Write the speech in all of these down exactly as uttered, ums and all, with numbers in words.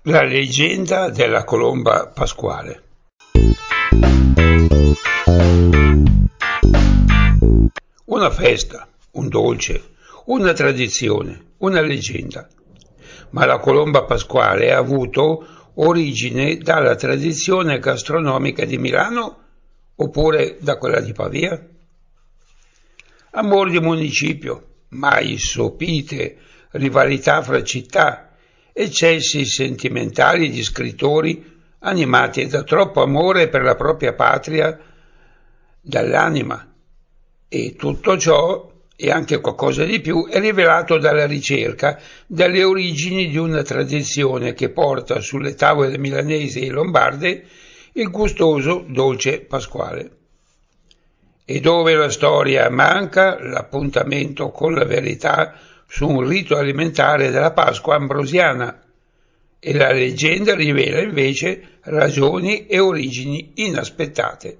La leggenda della colomba pasquale. Una festa, un dolce, una tradizione, una leggenda. Ma la colomba pasquale ha avuto origine dalla tradizione gastronomica di Milano oppure da quella di Pavia? Amor di municipio, mai sopite, rivalità fra città, eccessi sentimentali di scrittori animati da troppo amore per la propria patria dall'anima, e tutto ciò e anche qualcosa di più è rivelato dalla ricerca delle origini di una tradizione che porta sulle tavole milanesi e lombarde il gustoso dolce pasquale. E dove la storia manca, l'appuntamento con la verità su un rito alimentare della Pasqua ambrosiana, e la leggenda rivela invece ragioni e origini inaspettate.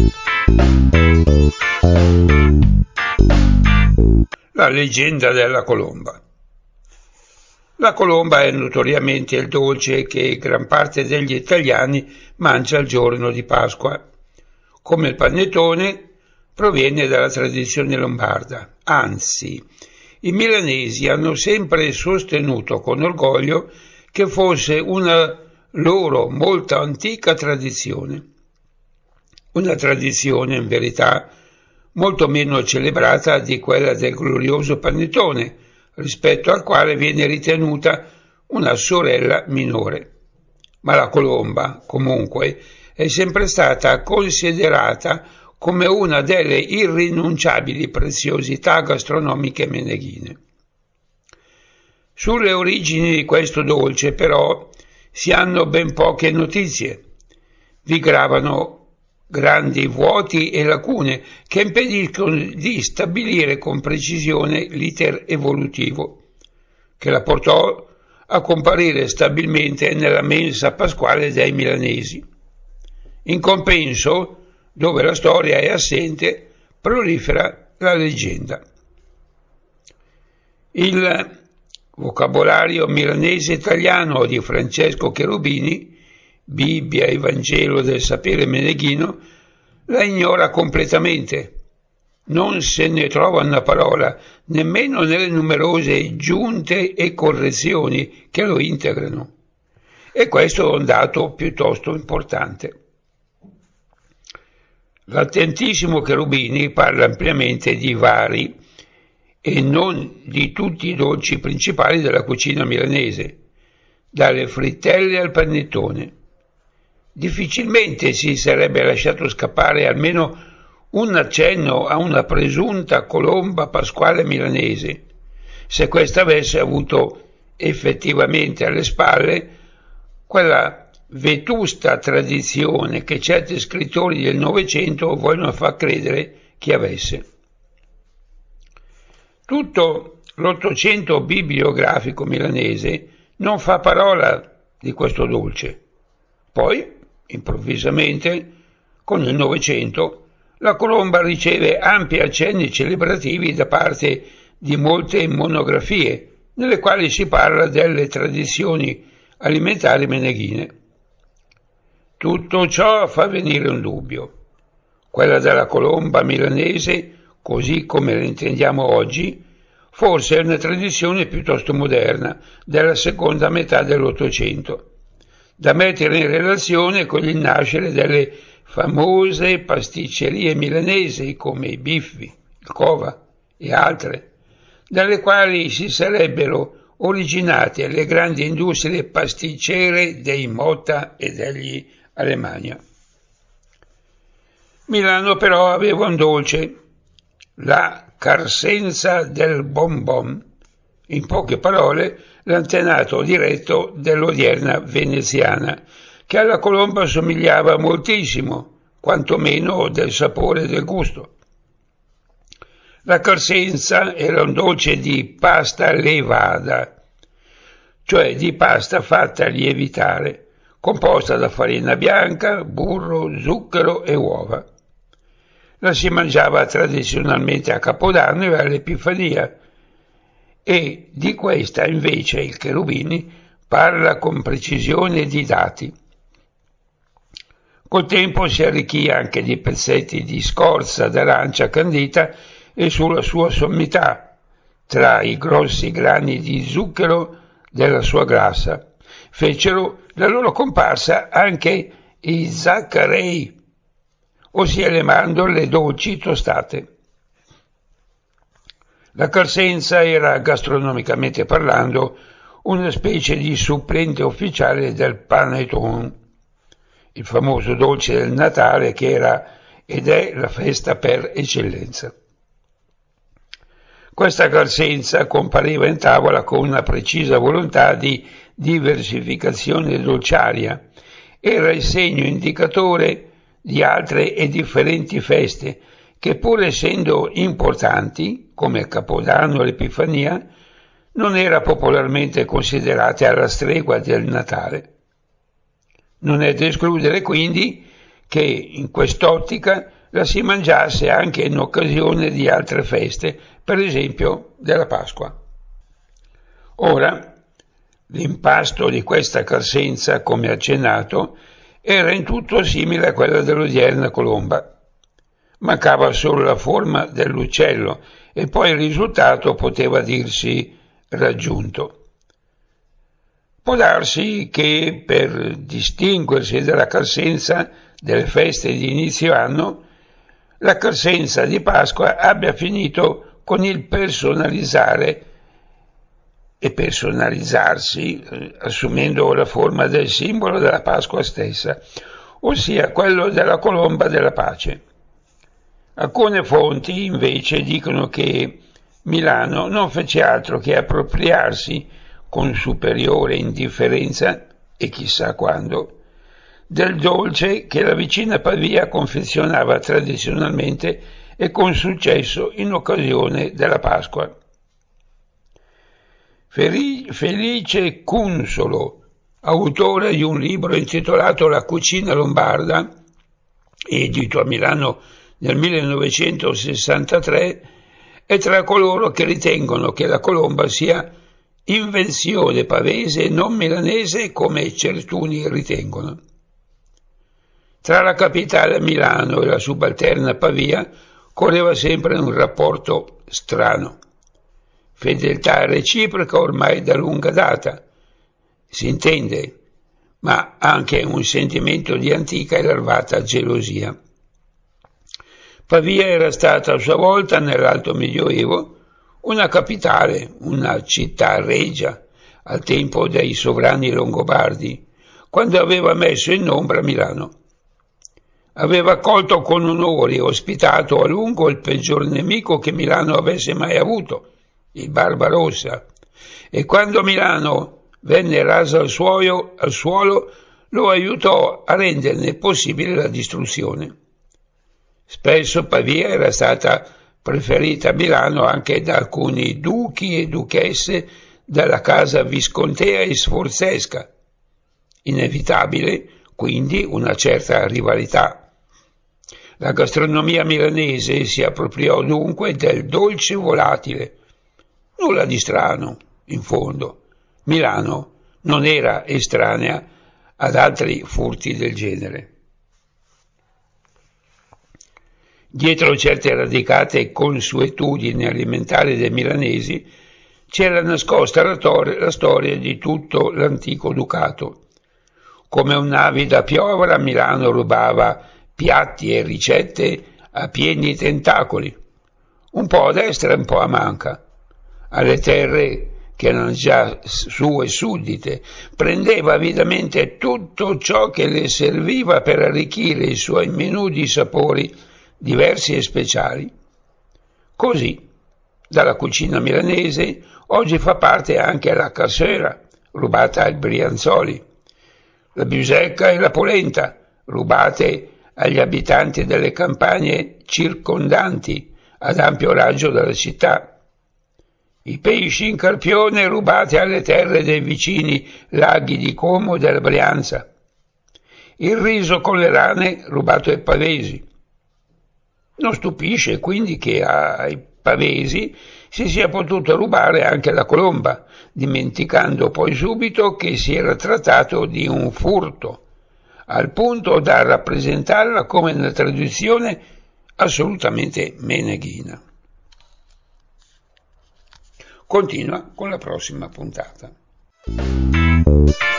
La leggenda della colomba. La colomba è notoriamente il dolce che gran parte degli italiani mangia il giorno di Pasqua. Come il panettone, proviene dalla tradizione lombarda, anzi, i milanesi hanno sempre sostenuto con orgoglio che fosse una loro molto antica tradizione. Una tradizione, in verità, molto meno celebrata di quella del glorioso panettone, rispetto al quale viene ritenuta una sorella minore. Ma la colomba, comunque, è sempre stata considerata come una delle irrinunciabili preziosità gastronomiche meneghine. Sulle origini di questo dolce, però, si hanno ben poche notizie. Vi gravano grandi vuoti e lacune che impediscono di stabilire con precisione l'iter evolutivo che la portò a comparire stabilmente nella mensa pasquale dei milanesi. In compenso, dove la storia è assente, prolifera la leggenda. Il vocabolario milanese italiano di Francesco Cherubini, Bibbia e Vangelo del sapere meneghino, la ignora completamente. Non se ne trova una parola, nemmeno nelle numerose giunte e correzioni che lo integrano. E questo è un dato piuttosto importante. L'attentissimo Cherubini parla ampiamente di vari e non di tutti i dolci principali della cucina milanese, dalle frittelle al panettone. Difficilmente si sarebbe lasciato scappare almeno un accenno a una presunta colomba pasquale milanese, se questa avesse avuto effettivamente alle spalle quella vetusta tradizione che certi scrittori del Novecento vogliono far credere che avesse. Tutto l'Ottocento bibliografico milanese non fa parola di questo dolce. Poi, improvvisamente, con il Novecento, la colomba riceve ampi accenni celebrativi da parte di molte monografie, nelle quali si parla delle tradizioni alimentari meneghine. Tutto ciò fa venire un dubbio. Quella della colomba milanese, così come la intendiamo oggi, forse è una tradizione piuttosto moderna, della seconda metà dell'Ottocento, da mettere in relazione con il nascere delle famose pasticcerie milanesi come i Biffi, il Cova e altre, dalle quali si sarebbero originate le grandi industrie pasticcere dei Motta e degli Alemagna. Milano però aveva un dolce, la carsenza del bonbon, in poche parole l'antenato diretto dell'odierna veneziana, che alla colomba somigliava moltissimo, quantomeno del sapore e del gusto. La carsenza era un dolce di pasta levada, cioè di pasta fatta lievitare, composta da farina bianca, burro, zucchero e uova. La si mangiava tradizionalmente a Capodanno e all'Epifania, e di questa invece il Cherubini parla con precisione di dati. Col tempo si arricchì anche di pezzetti di scorza d'arancia candita e sulla sua sommità, tra i grossi grani di zucchero della sua glassa, fecero la loro comparsa anche i zaccarei, ossia le mandorle dolci tostate. La calsenza era, gastronomicamente parlando, una specie di supplente ufficiale del panettone, il famoso dolce del Natale che era ed è la festa per eccellenza. Questa calsenza compariva in tavola con una precisa volontà di diversificazione dolciaria. Era il segno indicatore di altre e differenti feste che, pur essendo importanti, come il Capodanno e l'Epifania, non era popolarmente considerate alla stregua del Natale. Non è da escludere quindi che in quest'ottica la si mangiasse anche in occasione di altre feste, per esempio della Pasqua. Ora, l'impasto di questa calsenza, come accennato, era in tutto simile a quella dell'odierna colomba. Mancava solo la forma dell'uccello e poi il risultato poteva dirsi raggiunto. Può darsi che, per distinguersi dalla calsenza delle feste di inizio anno, la calsenza di Pasqua abbia finito con il personalizzare e personalizzarsi, eh, assumendo la forma del simbolo della Pasqua stessa, ossia quello della colomba della pace. Alcune fonti, invece, dicono che Milano non fece altro che appropriarsi, con superiore indifferenza, e chissà quando, del dolce che la vicina Pavia confezionava tradizionalmente e con successo in occasione della Pasqua. Felice Cunsolo, autore di un libro intitolato La cucina lombarda, edito a Milano nel millenovecentosessantatré, è tra coloro che ritengono che la colomba sia invenzione pavese e non milanese, come certuni ritengono. Tra la capitale Milano e la subalterna Pavia correva sempre un rapporto strano. Fedeltà reciproca ormai da lunga data, si intende, ma anche un sentimento di antica e larvata gelosia. Pavia era stata a sua volta, nell'Alto Medioevo, una capitale, una città regia, al tempo dei sovrani longobardi, quando aveva messo in ombra Milano. Aveva accolto con onore e ospitato a lungo il peggior nemico che Milano avesse mai avuto, il Barbarossa, e quando Milano venne rasa al suolo, al suolo lo aiutò a renderne possibile la distruzione. Spesso Pavia era stata preferita a Milano anche da alcuni duchi e duchesse della casa viscontea e sforzesca. Inevitabile, quindi, una certa rivalità. La gastronomia milanese si appropriò dunque del dolce volatile. Nulla di strano, in fondo. Milano non era estranea ad altri furti del genere. Dietro certe radicate consuetudini alimentari dei milanesi c'era nascosta la, tor- la storia di tutto l'antico ducato. Come un'avida piovra, Milano rubava piatti e ricette a pieni tentacoli, un po' a destra e un po' a manca. Alle terre che erano già sue suddite, prendeva avidamente tutto ciò che le serviva per arricchire i suoi menù di sapori diversi e speciali. Così, dalla cucina milanese oggi fa parte anche la cassera, rubata ai Brianzoli, la bisecca e la polenta, rubate agli abitanti delle campagne circondanti ad ampio raggio dalla città, i pesci in carpione rubati alle terre dei vicini laghi di Como e della Brianza, il riso con le rane rubato ai pavesi. Non stupisce quindi che ai Pavesi si sia potuto rubare anche la colomba, dimenticando poi subito che si era trattato di un furto, al punto da rappresentarla come una tradizione assolutamente meneghina. Continua con la prossima puntata.